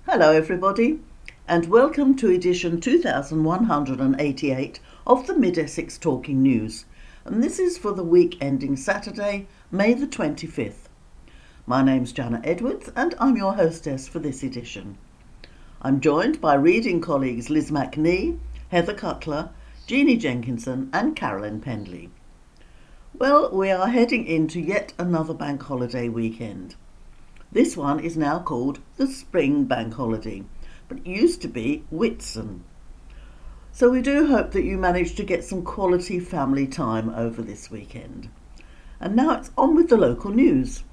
Hello everybody, and welcome to edition 2188 of the Mid-Essex Talking News, and this is for the week ending Saturday, May the 25th. My name's Jana Edwards and I'm your hostess for this edition. I'm joined by reading colleagues Liz McNee, Heather Cutler, Jeannie Jenkinson and Carolyn Pendley. Well, we are heading into yet another bank holiday weekend. This one is now called the Spring Bank Holiday, but it used to be Whitsun. So we do hope that you manage to get some quality family time over this weekend. And now it's on with the local news.